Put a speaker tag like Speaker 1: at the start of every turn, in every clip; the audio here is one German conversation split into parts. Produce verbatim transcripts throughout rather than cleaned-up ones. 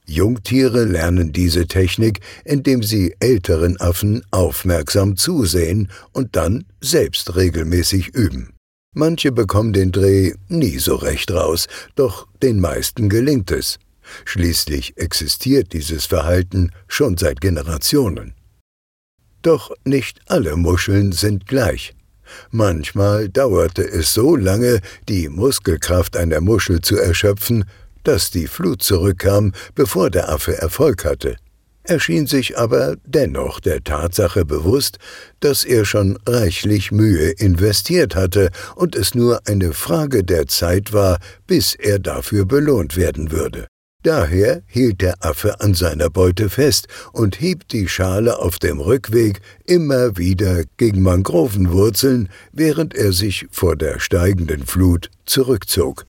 Speaker 1: Jungtiere lernen diese Technik, indem sie älteren Affen aufmerksam zusehen und dann selbst regelmäßig üben. Manche bekommen den Dreh nie so recht raus, doch den meisten gelingt es. Schließlich existiert dieses Verhalten schon seit Generationen. Doch nicht alle Muscheln sind gleich. Manchmal dauerte es so lange, die Muskelkraft einer Muschel zu erschöpfen, dass die Flut zurückkam, bevor der Affe Erfolg hatte. Er schien sich aber dennoch der Tatsache bewusst, dass er schon reichlich Mühe investiert hatte und es nur eine Frage der Zeit war, bis er dafür belohnt werden würde. Daher hielt der Affe an seiner Beute fest und hieb die Schale auf dem Rückweg immer wieder gegen Mangrovenwurzeln, während er sich vor der steigenden Flut zurückzog.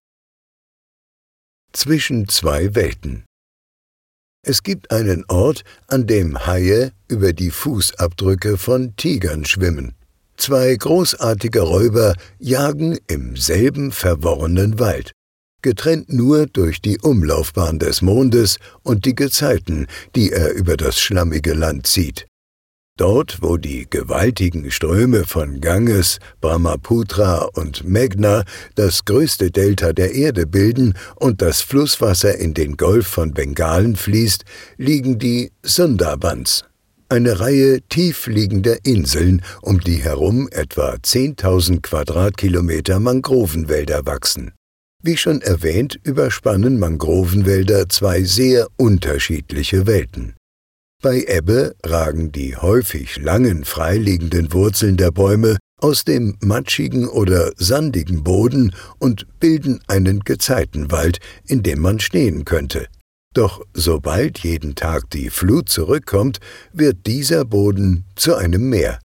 Speaker 1: Zwischen zwei Welten. Es gibt einen Ort, an dem Haie über die Fußabdrücke von Tigern schwimmen. Zwei großartige Räuber jagen im selben verworrenen Wald, getrennt nur durch die Umlaufbahn des Mondes und die Gezeiten, die er über das schlammige Land zieht. Dort, wo die gewaltigen Ströme von Ganges, Brahmaputra und Meghna das größte Delta der Erde bilden und das Flusswasser in den Golf von Bengalen fließt, liegen die Sundarbans, eine Reihe tiefliegender Inseln, um die herum etwa zehntausend Quadratkilometer Mangrovenwälder wachsen. Wie schon erwähnt, überspannen Mangrovenwälder zwei sehr unterschiedliche Welten. Bei Ebbe ragen die häufig langen, freiliegenden Wurzeln der Bäume aus dem matschigen oder sandigen Boden und bilden einen Gezeitenwald, in dem man stehen könnte. Doch sobald jeden Tag die Flut zurückkommt, wird dieser Boden zu einem Meer.